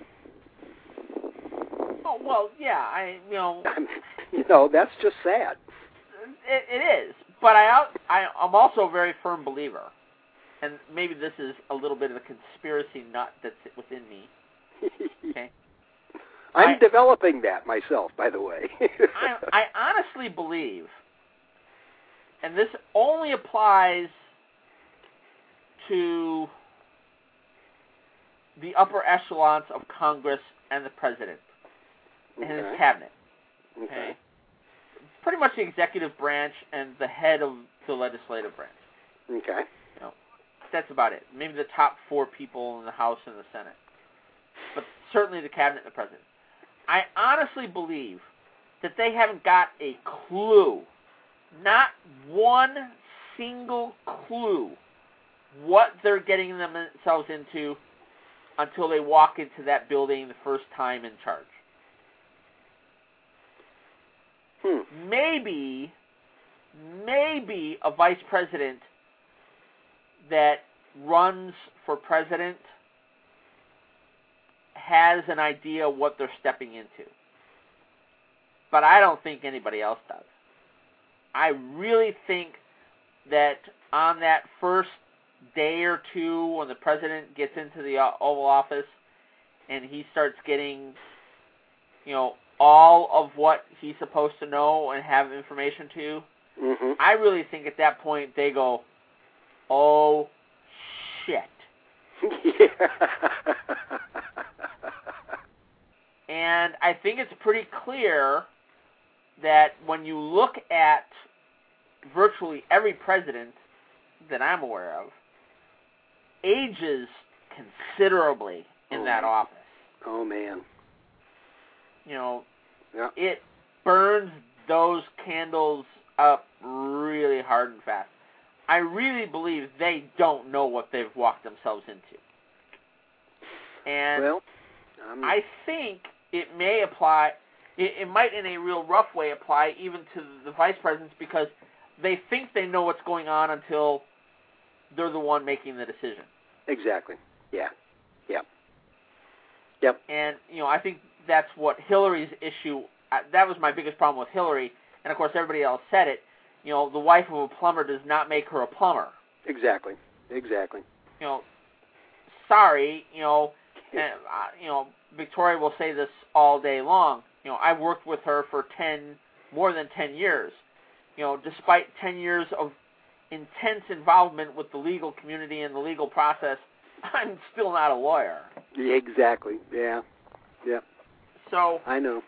Oh, well, yeah, that's just sad. It is, but I'm also a very firm believer, and maybe this is a little bit of a conspiracy nut that's within me. Okay, I'm developing that myself, by the way. I honestly believe, and this only applies to the upper echelons of Congress and the president and his Okay. cabinet. Okay. Pretty much the executive branch and the head of the legislative branch. Okay. That's about it. Maybe the top 4 people in the House and the Senate. But certainly the cabinet and the president. I honestly believe that they haven't got a clue, not one single clue, what they're getting themselves into until they walk into that building the first time in charge. Maybe a vice president that runs for president has an idea what they're stepping into. But I don't think anybody else does. I really think that on that first day or two when the president gets into the Oval Office and he starts getting, all of what he's supposed to know and have information to, I really think at that point they go, oh, shit. Yeah. And I think it's pretty clear that when you look at virtually every president that I'm aware of, ages considerably in that office. Oh, man. It burns those candles up really hard and fast. I really believe they don't know what they've walked themselves into. And I think it may apply, it might in a real rough way apply even to the vice presidents because they think they know what's going on until they're the one making the decision. Exactly. Yeah. And, I think that's what Hillary's issue, that was my biggest problem with Hillary, and of course everybody else said it, the wife of a plumber does not make her a plumber. Exactly. Sorry, Victoria will say this all day long. I've worked with her for more than 10 years. Despite 10 years of intense involvement with the legal community and the legal process, I'm still not a lawyer. Exactly. Yeah. So I know.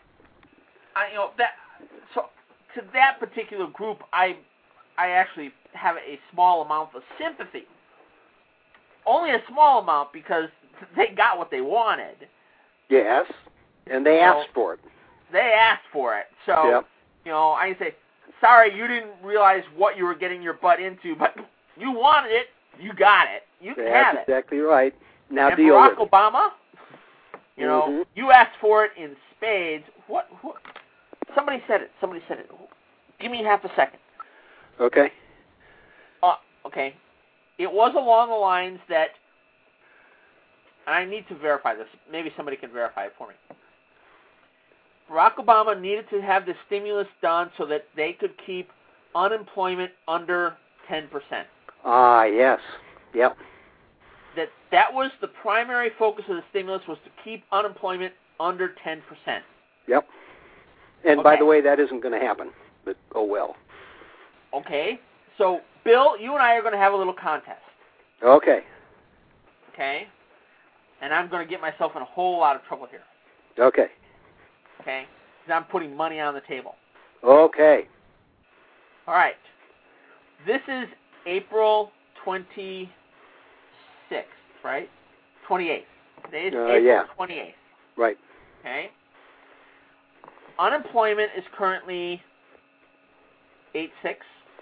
So to that particular group, I actually have a small amount of sympathy. Only a small amount because they got what they wanted. Yes, and they asked for it. They asked for it. So, I say, sorry, you didn't realize what you were getting your butt into, but you wanted it, you got it. You can have it. That's exactly right. Now and deal Barack with it. Obama, you asked for it in spades. What? Somebody said it. Give me half a second. Okay. Okay. It was along the lines that, and I need to verify this. Maybe somebody can verify it for me. Barack Obama needed to have the stimulus done so that they could keep unemployment under 10%. Ah, yes. Yep. That was the primary focus of the stimulus, was to keep unemployment under 10%. Yep. And by the way, that isn't going to happen, but oh well. Okay. So, Bill, you and I are going to have a little contest. Okay. Okay? And I'm going to get myself in a whole lot of trouble here. Okay. Okay? Because I'm putting money on the table. Okay. All right. This is April 26th, right? 28th. Today is April 28th. Right. Okay? Unemployment is currently 8.6.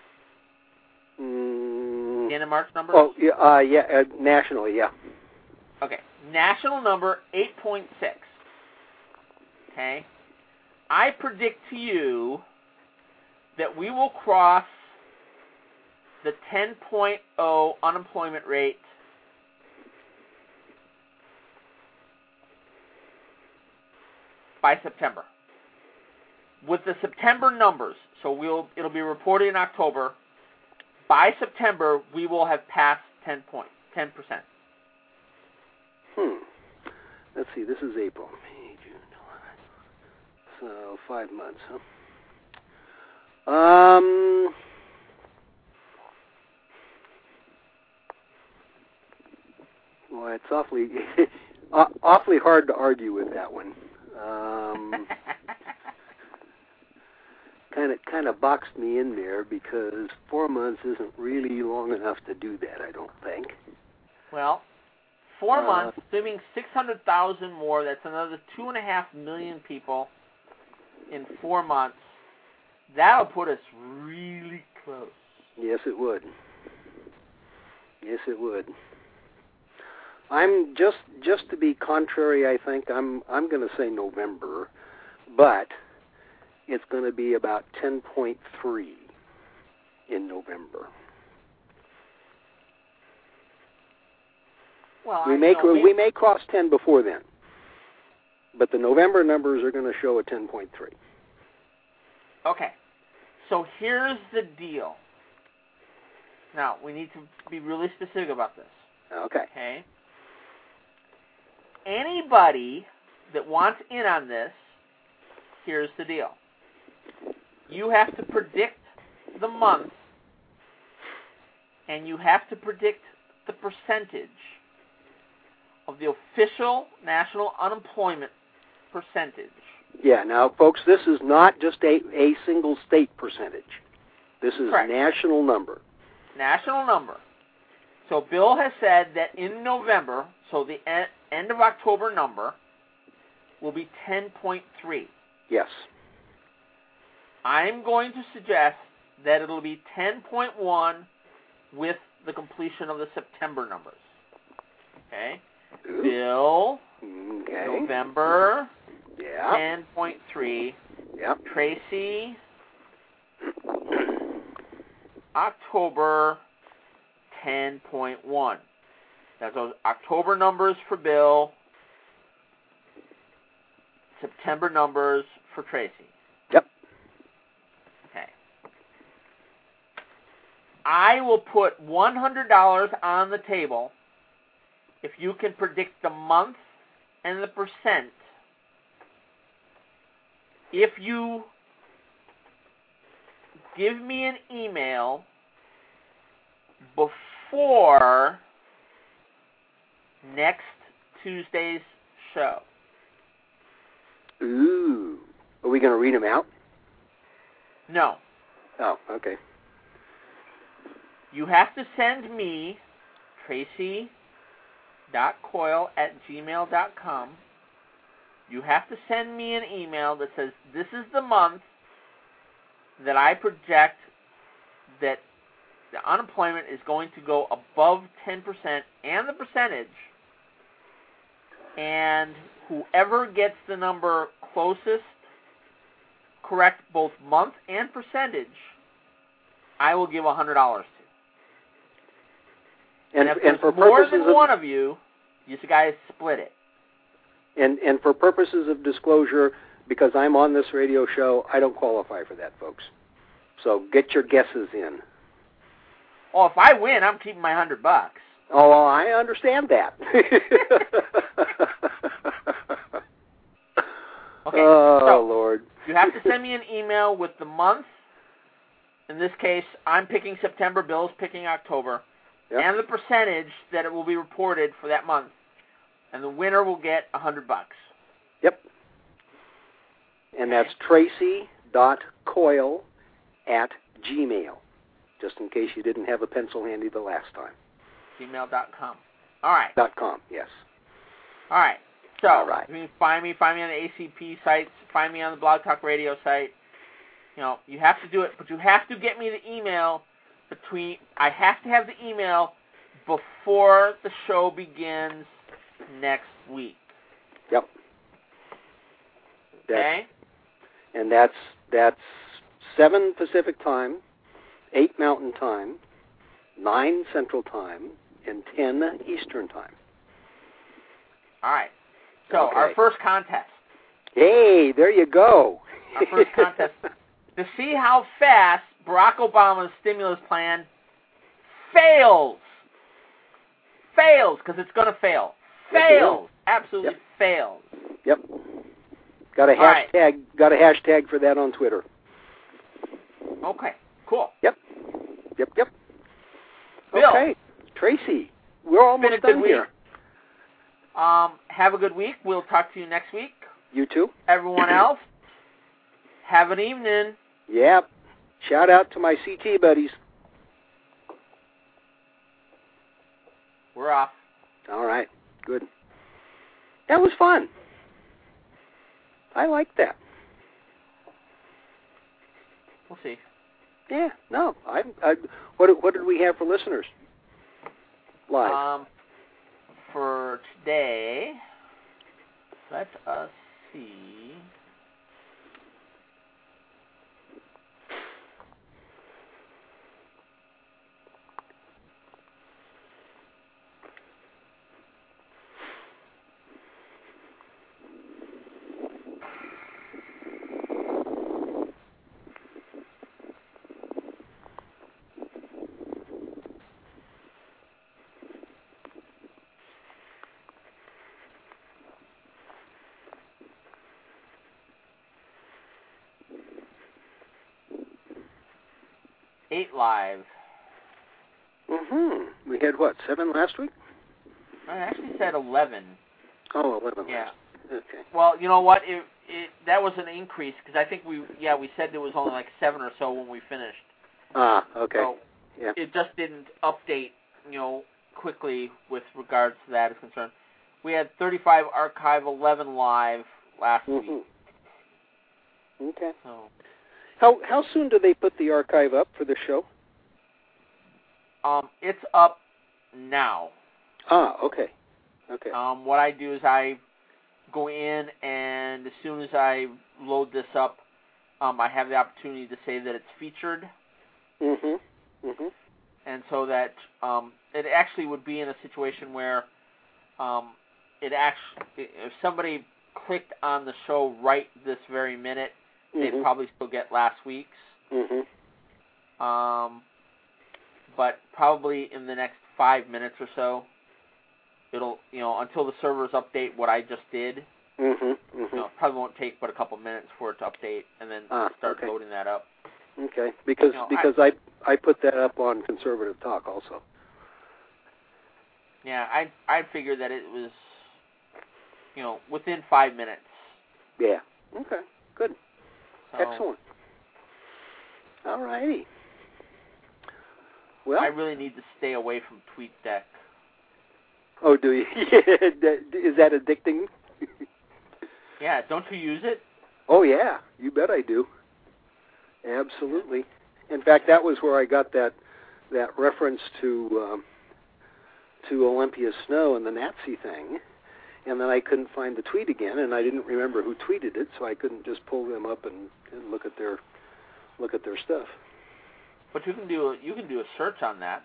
In the March number? Oh, nationally, yeah. Okay. National number, 8.6. Okay? I predict to you that we will cross the 10.0 unemployment rate by September. With the September numbers, so it'll be reported in October. By September, we will have passed 10%. Let's see, this is April, May, June, July. So 5 months, huh? Well, it's awfully... Awfully hard to argue with that one. Kind of boxed me in there because 4 months isn't really long enough to do that, I don't think. Well, 4 months, assuming 600,000 more, that's another 2.5 million people in 4 months. That'll put us really close. Yes, it would. Yes, it would. I'm just to be contrary, I think I'm going to say November, but it's going to be about 10.3 in November. Well, we may cross 10 before then, but the November numbers are going to show a 10.3. Okay, so here's the deal. Now, we need to be really specific about this. Okay? Anybody that wants in on this, here's the deal. You have to predict the month, and you have to predict the percentage of the official national unemployment percentage. Yeah, now, folks, this is not just a single state percentage. This is Correct. National number. National number. So Bill has said that in November, so the end of October number will be 10.3. Yes. I'm going to suggest that it'll be 10.1 with the completion of the September numbers. Okay? Ooh. Bill, Okay. November, Yeah. 10.3. Yep. Tracy, October, 10.1. That's those October numbers for Bill, September numbers for Tracy. Yep. Okay. I will put $100 on the table if you can predict the month and the percent. If you give me an email before next Tuesday's show. Ooh. Are we going to read them out? No. Oh, okay. You have to send me, tracy.coyle@gmail.com. You have to send me an email that says, this is the month that I project that the unemployment is going to go above 10% and the percentage, and whoever gets the number closest, correct both month and percentage, I will give $100 to. And if there's for more purposes than one of you guys split it. And for purposes of disclosure, because I'm on this radio show, I don't qualify for that, folks. So get your guesses in. Oh, if I win, I'm keeping my $100. Oh, well, I understand that. Okay, oh, so Lord. you have to send me an email with the month. In this case, I'm picking September, Bill's picking October, Yep. and the percentage that it will be reported for that month. And the winner will get $100. Yep. And that's tracy.coyle@gmail, just in case you didn't have a pencil handy the last time. gmail.com. All right. .com, yes. All right. So, All right. you can find me on the ACP sites, find me on the Blog Talk Radio site. You know, you have to do it, but you have to get me the email I have to have the email before the show begins next week. Yep. Okay? And that's 7 Pacific time, 8 Mountain time, 9 Central time, and 10 Eastern time. All right. So, Okay. our first contest. Hey, there you go. Our first contest. To see how fast Barack Obama's stimulus plan fails. Fails, because it's going to fail. Fails. Absolutely Yep. fails. Yep. Got a All right. hashtag for that on Twitter. Okay, cool. Yep. Bill. Okay. Tracy, we're almost Been a good done week. here. Have a good week. We'll talk to you next week. You too. Everyone else, have an evening. Yep. Shout out to my CT buddies. We're off. All right. Good. That was fun. I like that. We'll see. Yeah. No. What did we have for listeners? Live. For today, let us see. Eight live. We had, what, 7 last week? I actually said 11. Oh, 11 Yeah. last week. Okay. Well, you know what? That was an increase, because I think we said there was only like 7 or so when we finished. Ah, okay. So yeah. it just didn't update, quickly with regards to that is concerned. We had 35 archive, 11 live last week. Okay. So. How soon do they put the archive up for the show? It's up now. Ah, okay. Okay. What I do is I go in, and as soon as I load this up, I have the opportunity to say that it's featured. And so that it actually would be in a situation where if somebody clicked on the show right this very minute, they'd probably still get last week's. But probably in the next 5 minutes or so, it'll, until the servers update what I just did, it probably won't take but a couple minutes for it to update and then start loading that up. Okay, because I put that up on Conservative Talk also. Yeah, I figured that it was, within 5 minutes. Yeah. Okay. Good. So, excellent. All righty. Well, I really need to stay away from TweetDeck. Oh, do you? Is that addicting? Yeah, don't you use it? Oh, yeah. You bet I do. Absolutely. In fact, that was where I got that reference to Olympia Snow and the Nazi thing, and then I couldn't find the tweet again, and I didn't remember who tweeted it, so I couldn't just pull them up and look at their stuff. But you can do a search on that.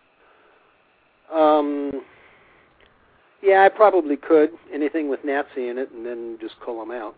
Yeah, I probably could. Anything with Nazi in it, and then just call them out.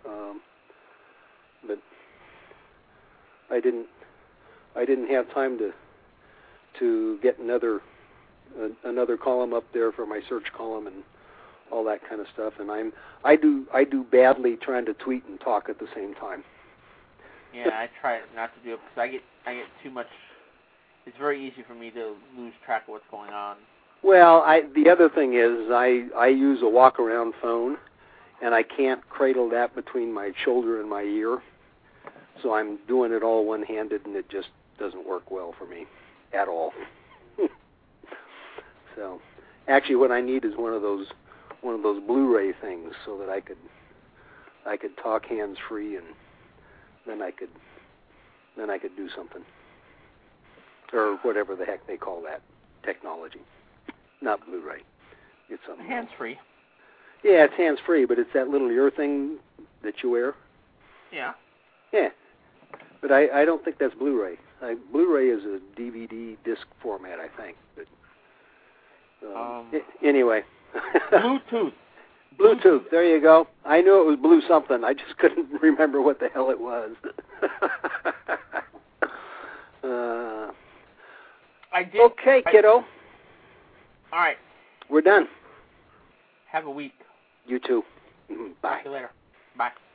But I didn't have time to get another column up there for my search column and all that kind of stuff. And I do badly trying to tweet and talk at the same time. Yeah, I try not to do it because I get too much. It's very easy for me to lose track of what's going on. Well, the other thing is I use a walk-around phone, and I can't cradle that between my shoulder and my ear. So I'm doing it all one-handed, and it just doesn't work well for me at all. So, actually, what I need is one of those Blu-ray things, so that I could talk hands-free, and then I could do something, or whatever the heck they call that technology. Not Blu-ray. It's something hands-free. else. Yeah, it's hands-free, but it's that little ear thing that you wear. Yeah. Yeah. But I don't think that's Blu-ray. Blu-ray is a DVD disc format, I think. But anyway. Bluetooth. Bluetooth. There you go. I knew it was blue something. I just couldn't remember what the hell it was. I did. Okay, kiddo. All right. We're done. Have a week. You too. Bye. See you later. Bye.